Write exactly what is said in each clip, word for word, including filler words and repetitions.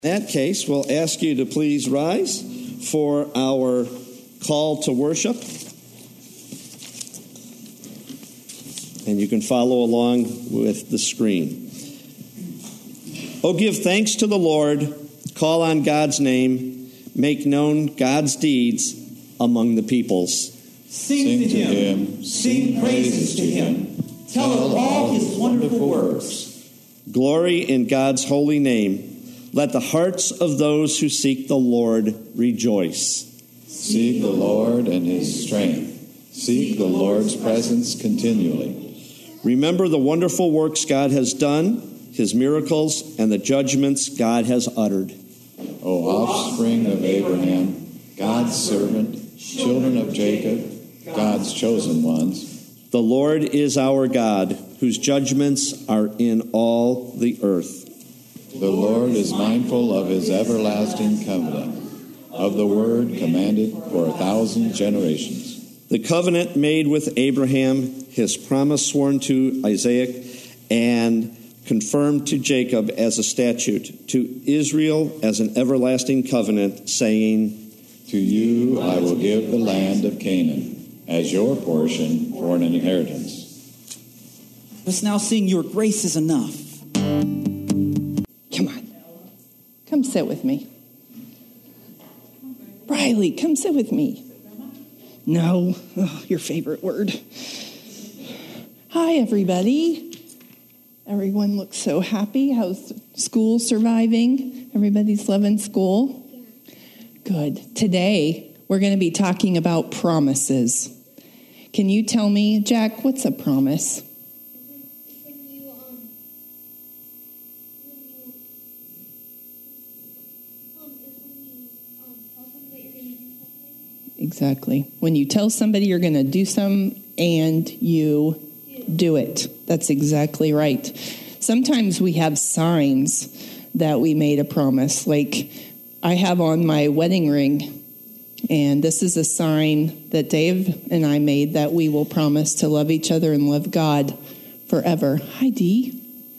In that case, we'll ask you to please rise for our call to worship. And you can follow along with the screen. Oh, give thanks to the Lord, call on God's name, make known God's deeds among the peoples. Sing, Sing to him, him. Sing praises to him, tell of all his wonderful works. Glory in God's holy name. Let the hearts of those who seek the Lord rejoice. Seek the Lord and his strength. Seek the Lord's presence continually. Remember the wonderful works God has done, his miracles, and the judgments God has uttered. O offspring of Abraham, God's servant, children of Jacob, God's chosen ones. The Lord is our God, whose judgments are in all the earth. The Lord is mindful of his everlasting covenant, of the word commanded for a thousand generations. The covenant made with Abraham, his promise sworn to Isaac, and confirmed to Jacob as a statute, to Israel as an everlasting covenant, saying, To you I will give the land of Canaan as your portion for an inheritance. Let's now sing Your Grace is Enough. Come on. Come sit with me. Riley, come sit with me. No. Oh, your favorite word. Hi, everybody. Everyone looks so happy. How's school surviving? Everybody's loving school? Good. Today, we're going to be talking about promises. Can you tell me, Jack, what's a promise? Exactly. When you tell somebody you're going to do something and you do it. That's exactly right. Sometimes we have signs that we made a promise. Like I have on my wedding ring, and this is a sign that Dave and I made that we will promise to love each other and love God forever. Hi, Dee.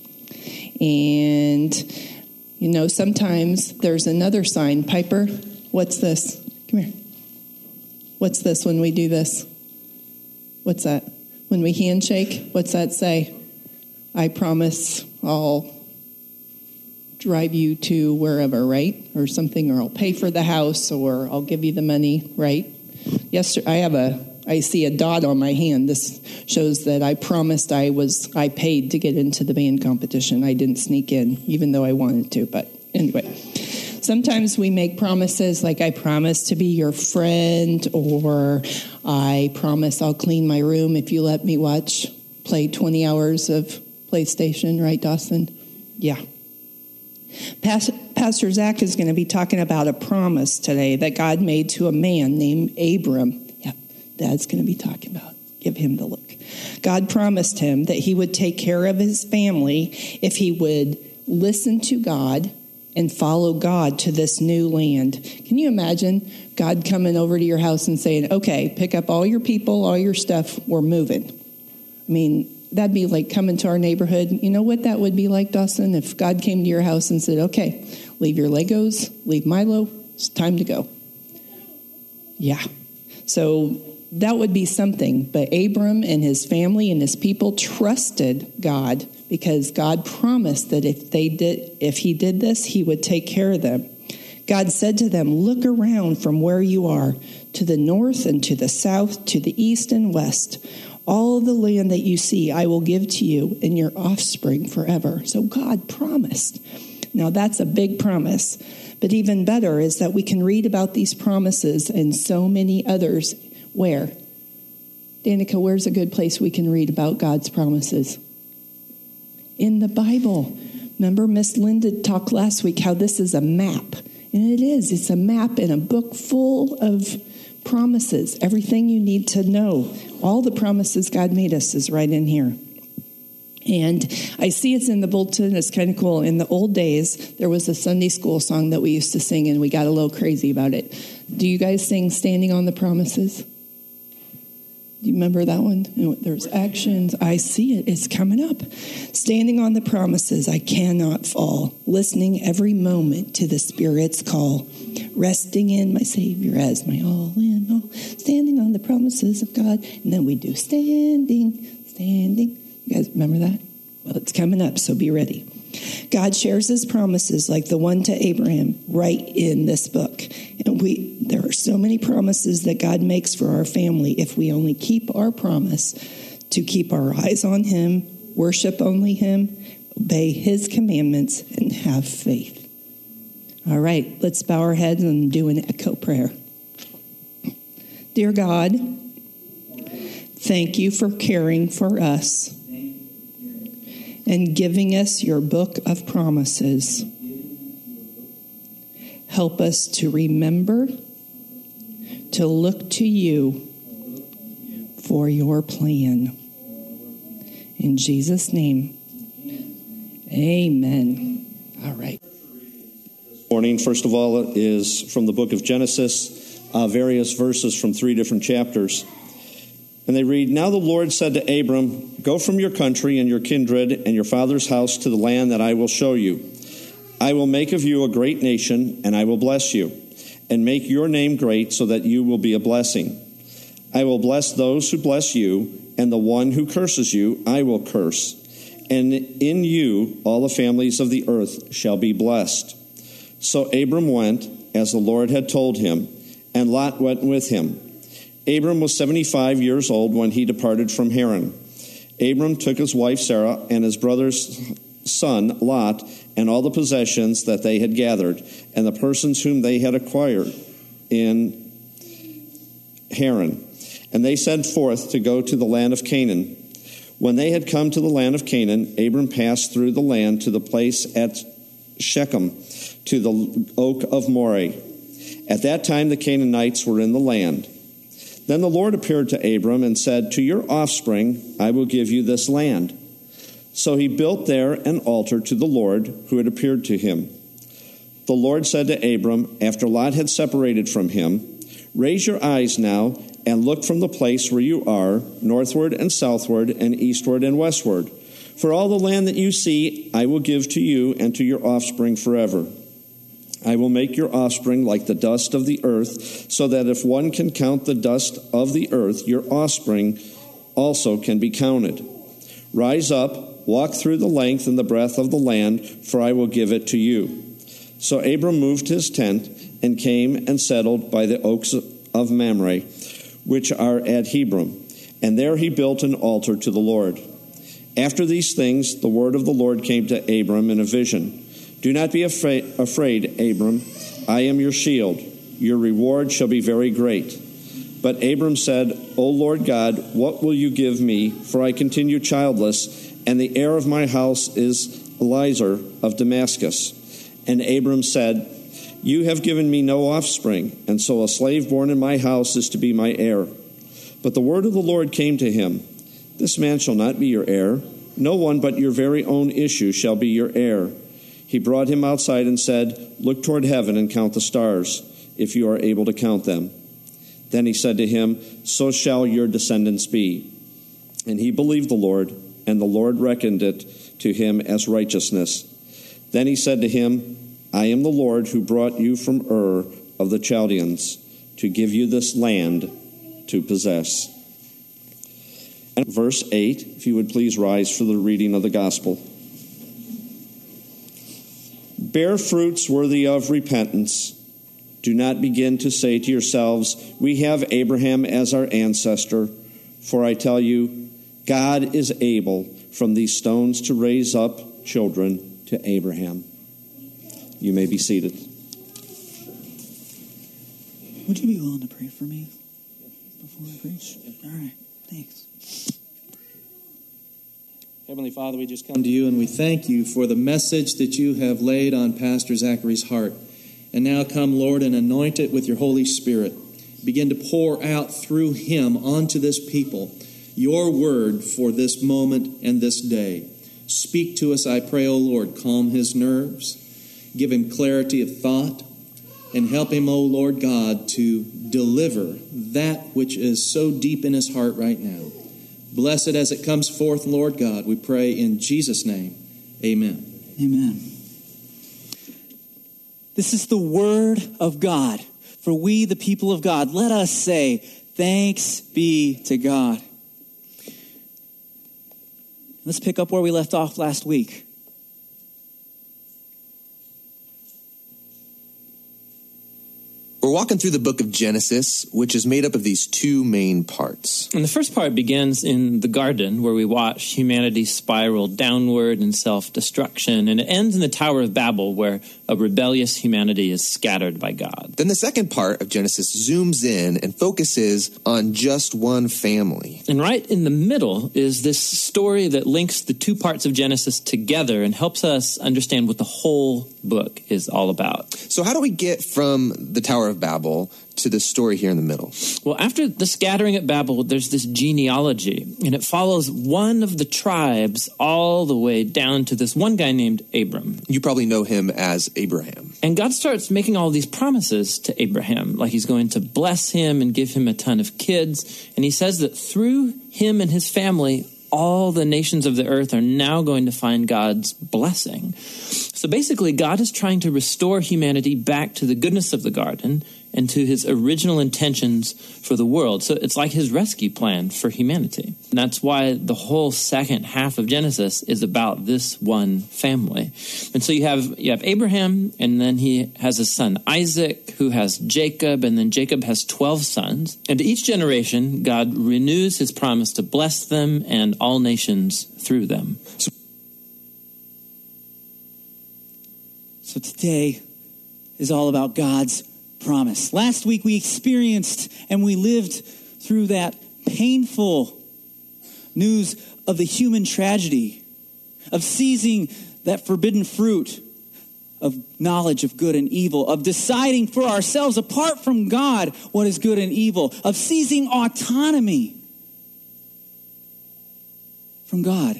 And, you know, sometimes there's another sign. Piper, what's this? Come here. What's this when we do this? What's that? When we handshake, what's that say? I promise I'll drive you to wherever, right? Or something, or I'll pay for the house, or I'll give you the money, right? Yesterday, I have a, I see a dot on my hand. This shows that I promised I was, I paid to get into the band competition. I didn't sneak in, even though I wanted to, but anyway. Sometimes we make promises like I promise to be your friend, or I promise I'll clean my room if you let me watch, play twenty hours of PlayStation, right, Dawson? Yeah. Pastor Zach is going to be talking about a promise today that God made to a man named Abram. Yeah, Dad's going to be talking about. Give him the look. God promised him that he would take care of his family if he would listen to God and follow God to this new land. Can you imagine God coming over to your house and saying, okay, pick up all your people, all your stuff, we're moving? I mean, that'd be like coming to our neighborhood. You know what that would be like, Dawson, if God came to your house and said, okay, leave your Legos, leave Milo, it's time to go. Yeah. So that would be something. But Abram and his family and his people trusted God, because God promised that if they did, if he did this, he would take care of them. God said to them, look around from where you are, to the north and to the south, to the east and west. All of the land that you see, I will give to you and your offspring forever. So God promised. Now that's a big promise. But even better is that we can read about these promises and so many others. Where? Danica, where's a good place we can read about God's promises? In the Bible. Remember Miss Linda talked last week how this is a map. And it is. It's a map in a book full of promises. Everything you need to know. All the promises God made us is right in here. And I see it's in the bulletin. It's kind of cool. In the old days, there was a Sunday school song that we used to sing, and we got a little crazy about it. Do you guys sing Standing on the Promises? Do you remember that one? You know, there's actions. I see it. It's coming up. Standing on the promises, I cannot fall. Listening every moment to the Spirit's call. Resting in my Savior as my all in all. Standing on the promises of God. And then we do standing, standing. You guys remember that? Well, it's coming up, so be ready. God shares his promises like the one to Abraham right in this book. And we there are so many promises that God makes for our family if we only keep our promise to keep our eyes on him, worship only him, obey his commandments, and have faith. All right, let's bow our heads and do an echo prayer. Dear God, thank you for caring for us and giving us your book of promises. Help us to remember to look to you for your plan. In Jesus' name, amen. All right. Morning, first of all, is from the book of Genesis, uh, various verses from three different chapters. And they read, Now the Lord said to Abram, Go from your country and your kindred and your father's house to the land that I will show you. I will make of you a great nation, and I will bless you, and make your name great so that you will be a blessing. I will bless those who bless you, and the one who curses you I will curse. And in you all the families of the earth shall be blessed. So Abram went, as the Lord had told him, and Lot went with him. Abram was seventy-five years old when he departed from Haran. Abram took his wife Sarah and his brother's son Lot and all the possessions that they had gathered and the persons whom they had acquired in Haran. And they set forth to go to the land of Canaan. When they had come to the land of Canaan, Abram passed through the land to the place at Shechem, to the oak of Moreh. At that time the Canaanites were in the land. Then the Lord appeared to Abram and said, To your offspring I will give you this land. So he built there an altar to the Lord who had appeared to him. The Lord said to Abram, after Lot had separated from him, Raise your eyes now and look from the place where you are, northward and southward and eastward and westward. For all the land that you see I will give to you and to your offspring forever. I will make your offspring like the dust of the earth, so that if one can count the dust of the earth, your offspring also can be counted. Rise up, walk through the length and the breadth of the land, for I will give it to you. So Abram moved his tent and came and settled by the oaks of Mamre, which are at Hebron. And there he built an altar to the Lord. After these things, the word of the Lord came to Abram in a vision. Do not be afraid, afraid, Abram. I am your shield. Your reward shall be very great. But Abram said, O Lord God, what will you give me? For I continue childless, and the heir of my house is Eliezer of Damascus. And Abram said, You have given me no offspring, and so a slave born in my house is to be my heir. But the word of the Lord came to him, This man shall not be your heir. No one but your very own issue shall be your heir. He brought him outside and said, Look toward heaven and count the stars, if you are able to count them. Then he said to him, So shall your descendants be. And he believed the Lord, and the Lord reckoned it to him as righteousness. Then he said to him, I am the Lord who brought you from Ur of the Chaldeans to give you this land to possess. And verse eight, if you would please rise for the reading of the gospel. Bear fruits worthy of repentance. Do not begin to say to yourselves, We have Abraham as our ancestor. For I tell you, God is able from these stones to raise up children to Abraham. You may be seated. Would you be willing to pray for me before I preach? All right, thanks. Heavenly Father, we just come to you and we thank you for the message that you have laid on Pastor Zachary's heart. And now come, Lord, and anoint it with your Holy Spirit. Begin to pour out through him onto this people your word for this moment and this day. Speak to us, I pray, O Lord. Calm his nerves. Give him clarity of thought. And help him, O Lord God, to deliver that which is so deep in his heart right now. Bless it as it comes forth, Lord God. We pray in Jesus' name. Amen. Amen. This is the word of God. For we, the people of God, let us say, thanks be to God. Let's pick up where we left off last week. We're walking through the book of Genesis, which is made up of these two main parts. And the first part begins in the garden, where we watch humanity spiral downward in self-destruction, and it ends in the Tower of Babel, where a rebellious humanity is scattered by God. Then the second part of Genesis zooms in and focuses on just one family. And right in the middle is this story that links the two parts of Genesis together and helps us understand what the whole book is all about. So how do we get from the Tower of Babel to the story here in the middle? Well, after the scattering at Babel, there's this genealogy, and it follows one of the tribes all the way down to this one guy named Abram. You probably know him as Abraham. And God starts making all these promises to Abraham, like he's going to bless him and give him a ton of kids. And he says that through him and his family, all the nations of the earth are now going to find God's blessing. So basically, God is trying to restore humanity back to the goodness of the garden and to his original intentions for the world. So it's like his rescue plan for humanity. And that's why the whole second half of Genesis is about this one family. And so you have you have Abraham, and then he has his son Isaac, who has Jacob, and then Jacob has twelve sons. And to each generation, God renews his promise to bless them and all nations through them. So So today is all about God's promise. Last week we experienced and we lived through that painful news of the human tragedy, of seizing that forbidden fruit of knowledge of good and evil, of deciding for ourselves apart from God what is good and evil, of seizing autonomy from God.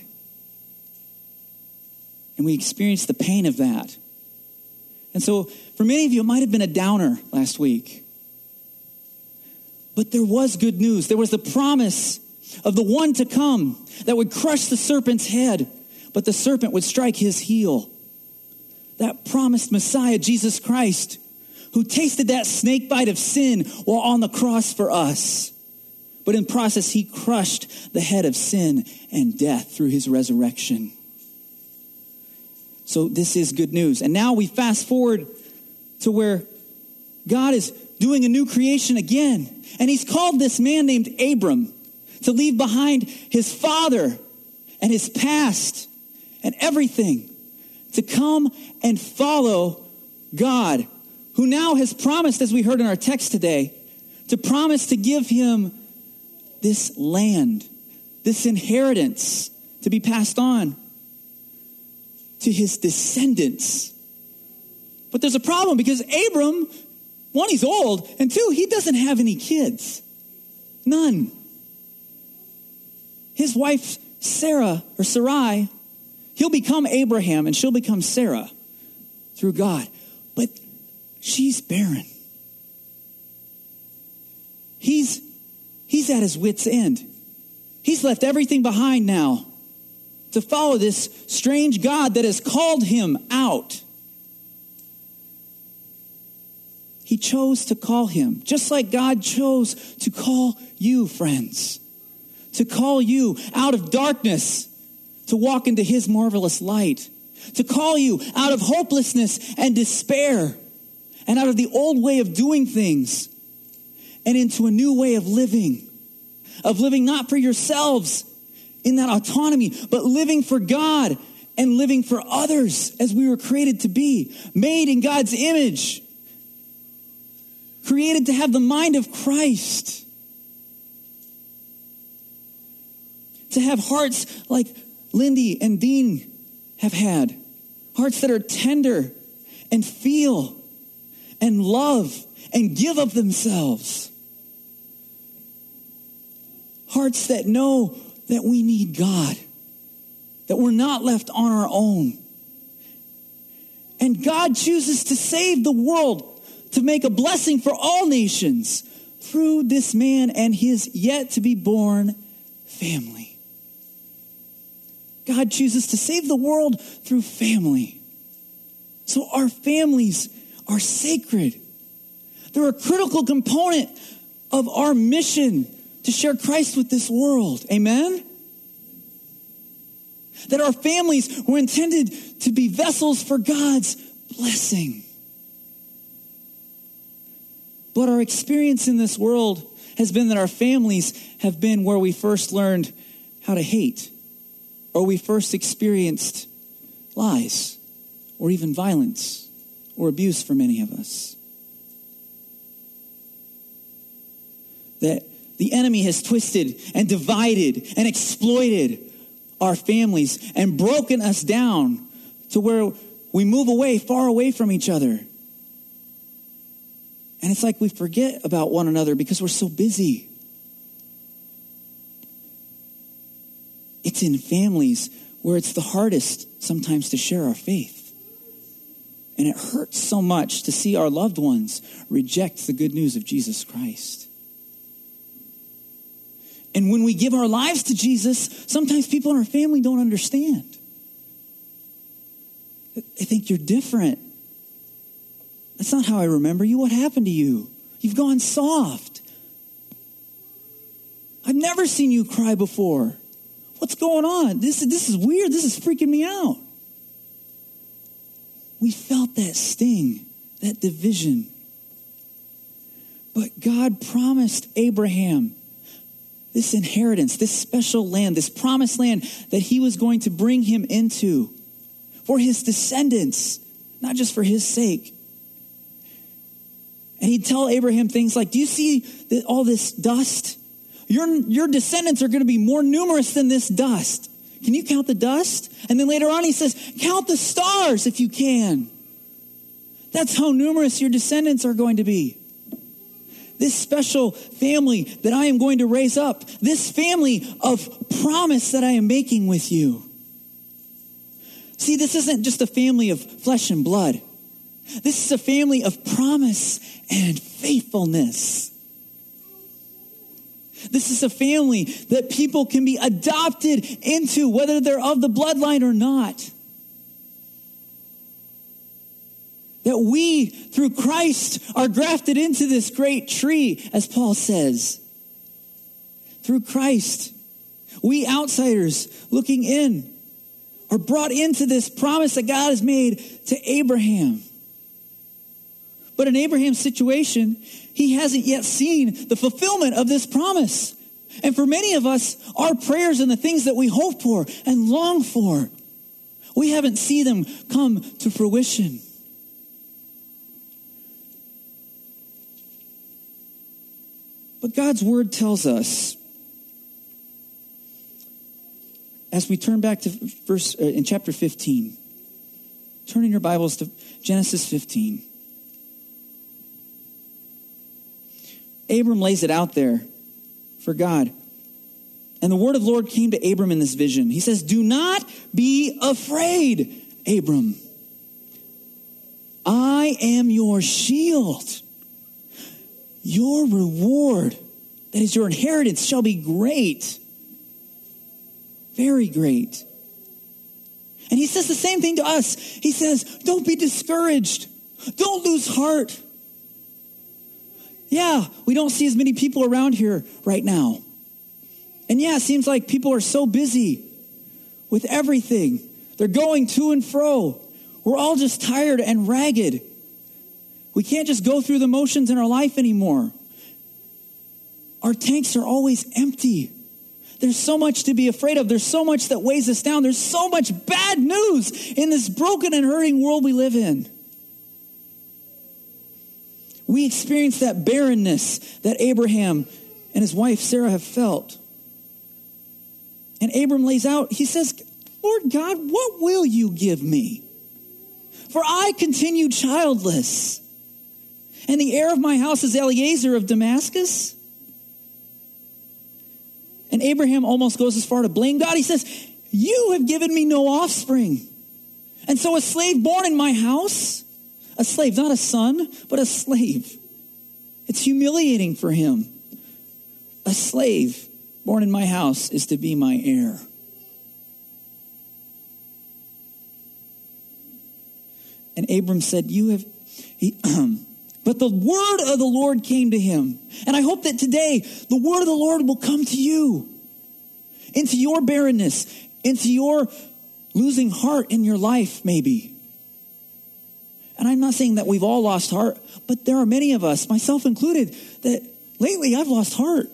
And we experienced the pain of that. And so, for many of you, it might have been a downer last week. But there was good news. There was the promise of the one to come that would crush the serpent's head, but the serpent would strike his heel. That promised Messiah, Jesus Christ, who tasted that snake bite of sin while on the cross for us. But in process, he crushed the head of sin and death through his resurrection. So this is good news. And now we fast forward to where God is doing a new creation again. And he's called this man named Abram to leave behind his father and his past and everything, to come and follow God, who now has promised, as we heard in our text today, to promise to give him this land, this inheritance to be passed on to his descendants. But there's a problem, because Abram, one, he's old, and two, he doesn't have any kids. None. His wife, Sarah, or Sarai, he'll become Abraham and she'll become Sarah through God. But she's barren. He's, he's at his wit's end. He's left everything behind now to follow this strange God that has called him out. He chose to call him, just like God chose to call you, friends. To call you out of darkness, to walk into his marvelous light. To call you out of hopelessness and despair, and out of the old way of doing things, and into a new way of living. Of living not for yourselves, in that autonomy, but living for God and living for others as we were created to be, made in God's image, created to have the mind of Christ, to have hearts like Lindy and Dean have had, hearts that are tender and feel and love and give of themselves, hearts that know that we need God, that we're not left on our own. And God chooses to save the world, to make a blessing for all nations through this man and his yet to be born family. God chooses to save the world through family. So our families are sacred. They're a critical component of our mission to share Christ with this world. Amen? That our families were intended to be vessels for God's blessing. But our experience in this world has been that our families have been where we first learned how to hate, or we first experienced lies, or even violence, or abuse for many of us. That the enemy has twisted and divided and exploited our families and broken us down to where we move away, far away from each other. And it's like we forget about one another because we're so busy. It's in families where it's the hardest sometimes to share our faith. And it hurts so much to see our loved ones reject the good news of Jesus Christ. And when we give our lives to Jesus, sometimes people in our family don't understand. They think you're different. That's not how I remember you. What happened to you? You've gone soft. I've never seen you cry before. What's going on? This, this is weird. This is freaking me out. We felt that sting, that division. But God promised Abraham this inheritance, this special land, this promised land that he was going to bring him into for his descendants, not just for his sake. And he'd tell Abraham things like, do you see the, all this dust? Your, your descendants are going to be more numerous than this dust. Can you count the dust? And then later on he says, count the stars if you can. That's how numerous your descendants are going to be. This special family that I am going to raise up, this family of promise that I am making with you. See, this isn't just a family of flesh and blood. This is a family of promise and faithfulness. This is a family that people can be adopted into, whether they're of the bloodline or not. That we, through Christ, are grafted into this great tree, as Paul says. Through Christ, we outsiders looking in are brought into this promise that God has made to Abraham. But in Abraham's situation, he hasn't yet seen the fulfillment of this promise. And for many of us, our prayers and the things that we hope for and long for, we haven't seen them come to fruition. But God's word tells us, as we turn back to verse uh, in chapter fifteen, turn in your Bibles to Genesis fifteen. Abram lays it out there for God. And the word of the Lord came to Abram in this vision. He says, do not be afraid, Abram. I am your shield. Your reward, that is your inheritance, shall be great. Very great. And he says the same thing to us. He says, don't be discouraged. Don't lose heart. Yeah, we don't see as many people around here right now. And yeah, it seems like people are so busy with everything. They're going to and fro. We're all just tired and ragged. We can't just go through the motions in our life anymore. Our tanks are always empty. There's so much to be afraid of. There's so much that weighs us down. There's so much bad news in this broken and hurting world we live in. We experience that barrenness that Abraham and his wife Sarah have felt. And Abram lays out, he says, Lord God, what will you give me? For I continue childless. And the heir of my house is Eliezer of Damascus. And Abraham almost goes as far to blame God. He says, you have given me no offspring. And so a slave born in my house, a slave, not a son, but a slave, It's humiliating for him. A slave born in my house is to be my heir. And Abram said, you have, he, but the word of the Lord came to him. And I hope that today the word of the Lord will come to you, into your barrenness, into your losing heart in your life, maybe. And I'm not saying that we've all lost heart, but there are many of us, myself included, that lately I've lost heart.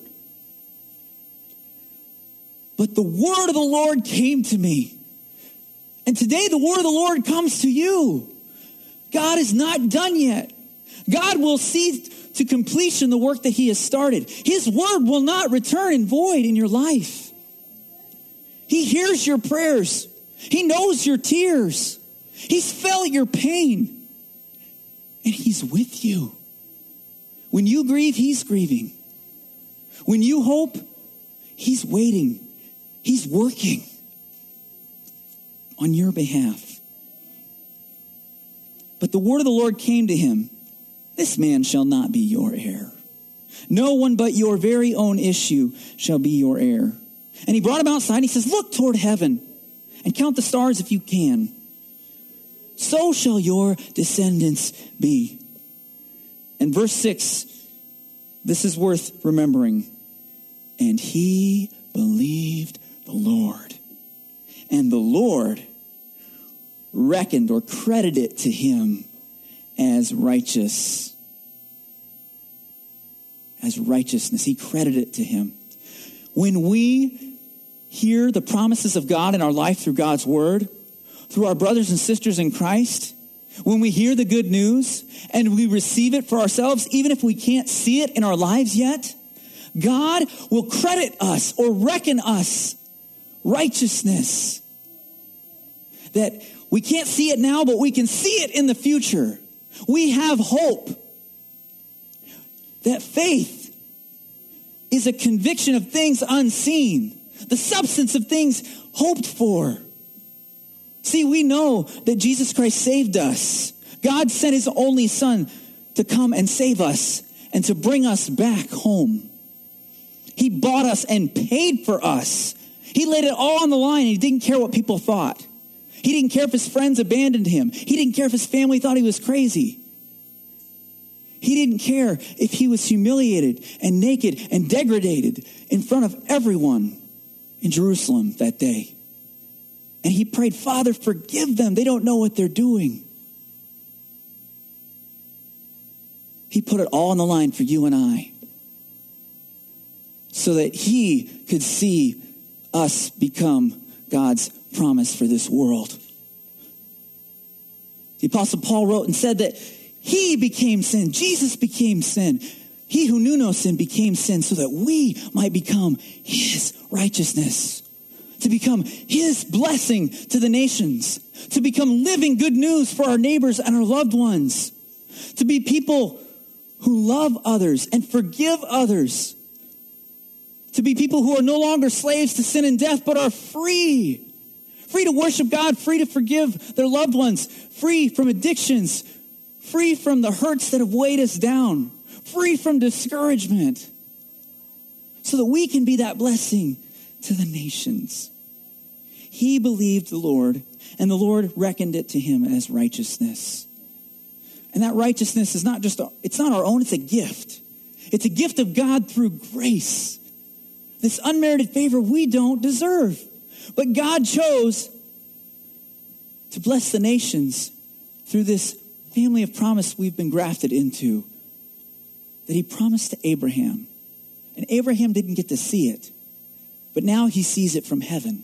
But the word of the Lord came to me. And today the word of the Lord comes to you. God is not done yet. God will see to completion the work that he has started. His word will not return in void in your life. He hears your prayers. He knows your tears. He's felt your pain. And he's with you. When you grieve, he's grieving. When you hope, he's waiting. He's working on your behalf. But the word of the Lord came to him. This man shall not be your heir. No one but your very own issue shall be your heir. And he brought him outside and he says, look toward heaven and count the stars if you can. So shall your descendants be. And verse six, this is worth remembering. And he believed the Lord. And the Lord reckoned or credited to him as righteous. As righteousness. He credited it to him. When we hear the promises of God in our life through God's word, through our brothers and sisters in Christ, when we hear the good news and we receive it for ourselves, even if we can't see it in our lives yet, God will credit us or reckon us righteousness. That we can't see it now, but we can see it in the future. We have hope. That faith is a conviction of things unseen, the substance of things hoped for. See, we know that Jesus Christ saved us. God sent his only son to come and save us and to bring us back home. He bought us and paid for us. He laid it all on the line and he didn't care what people thought. He didn't care if his friends abandoned him. He didn't care if his family thought he was crazy. He didn't care if he was humiliated and naked and degraded in front of everyone in Jerusalem that day. And he prayed, Father, forgive them. They don't know what they're doing. He put it all on the line for you and I, so that he could see us become God's promise for this world. The Apostle Paul wrote and said that he became sin. Jesus became sin. He who knew no sin became sin so that we might become his righteousness. To become his blessing to the nations. To become living good news for our neighbors and our loved ones. To be people who love others and forgive others. To be people who are no longer slaves to sin and death, but are free. Free to worship God, free to forgive their loved ones, free from addictions, free from the hurts that have weighed us down, free from discouragement, so that we can be that blessing to the nations. He believed the Lord, and the Lord reckoned it to him as righteousness. And that righteousness is not just, it's not our own, it's a gift. It's a gift of God through grace. This unmerited favor we don't deserve. But God chose to bless the nations through this family of promise we've been grafted into, that he promised to Abraham. And Abraham didn't get to see it, but now he sees it from heaven.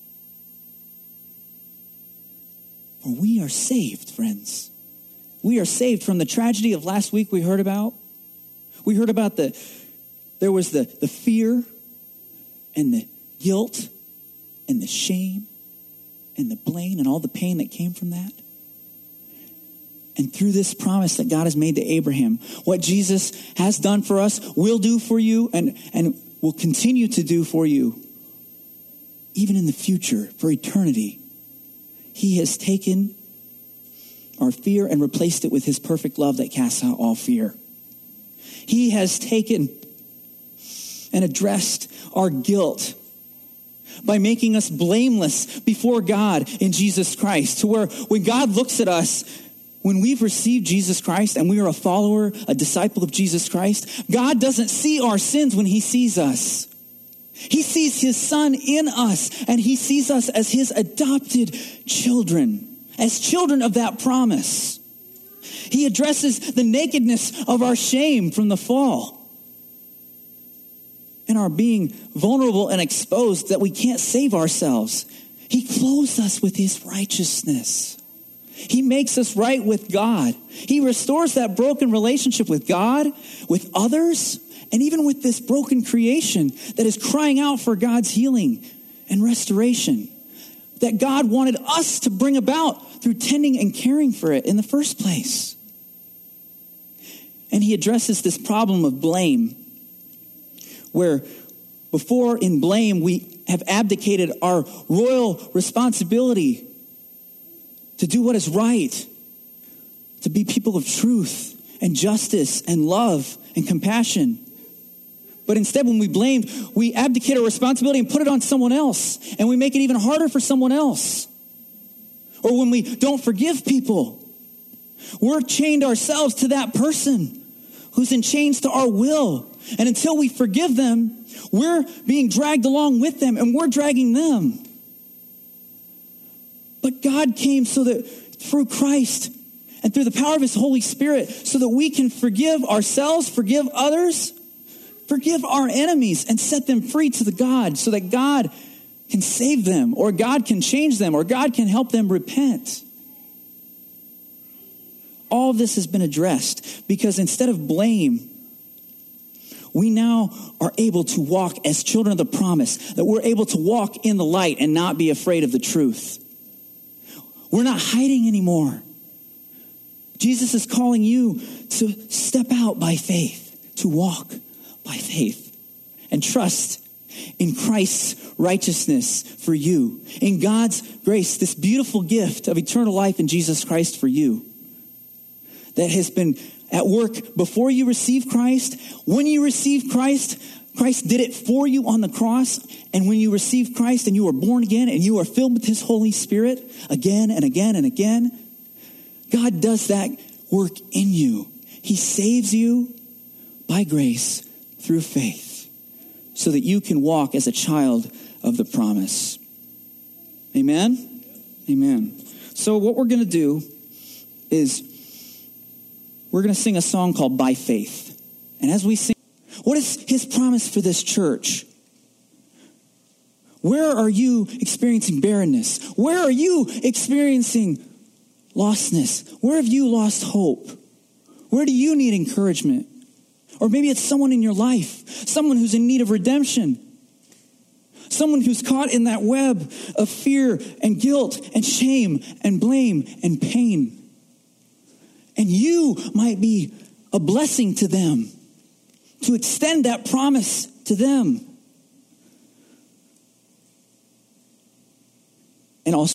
For we are saved, friends. We are saved from the tragedy of last week we heard about. We heard about the, there was the, the fear and the guilt and the shame and the blame and all the pain that came from that. And through this promise that God has made to Abraham, what Jesus has done for us, will do for you, and, and will continue to do for you, even in the future, for eternity. He has taken our fear and replaced it with his perfect love that casts out all fear. He has taken and addressed our guilt by making us blameless before God in Jesus Christ, to where when God looks at us, when we've received Jesus Christ and we are a follower, a disciple of Jesus Christ, God doesn't see our sins when he sees us. He sees his son in us, and he sees us as his adopted children, as children of that promise. He addresses the nakedness of our shame from the fall and our being vulnerable and exposed that we can't save ourselves. He clothes us with his righteousness. He makes us right with God. He restores that broken relationship with God, with others, and even with this broken creation that is crying out for God's healing and restoration that God wanted us to bring about through tending and caring for it in the first place. And he addresses this problem of blame, where before in blame we have abdicated our royal responsibility to do what is right, to be people of truth and justice and love and compassion. But instead, when we blame, we abdicate our responsibility and put it on someone else, and we make it even harder for someone else. Or when we don't forgive people, we're chained ourselves to that person who's in chains to our will. And until we forgive them, we're being dragged along with them, and we're dragging them. But God came so that through Christ and through the power of his Holy Spirit, so that we can forgive ourselves, forgive others, forgive our enemies, and set them free to the God, so that God can save them, or God can change them, or God can help them repent. All of this has been addressed because instead of blame, we now are able to walk as children of the promise, that we're able to walk in the light and not be afraid of the truth. We're not hiding anymore. Jesus is calling you to step out by faith, to walk by faith, and trust in Christ's righteousness for you, in God's grace, this beautiful gift of eternal life in Jesus Christ for you, that has been at work before you receive Christ. When you receive Christ, Christ did it for you on the cross. And when you receive Christ and you are born again and you are filled with his Holy Spirit again and again and again, God does that work in you. He saves you by grace through faith so that you can walk as a child of the promise. Amen? Amen. So what we're going to do is we're going to sing a song called By Faith. And as we sing, what is his promise for this church? Where are you experiencing barrenness? Where are you experiencing lostness? Where have you lost hope? Where do you need encouragement? Or maybe it's someone in your life, someone who's in need of redemption, someone who's caught in that web of fear and guilt and shame and blame and pain. And you might be a blessing to them, to extend that promise to them.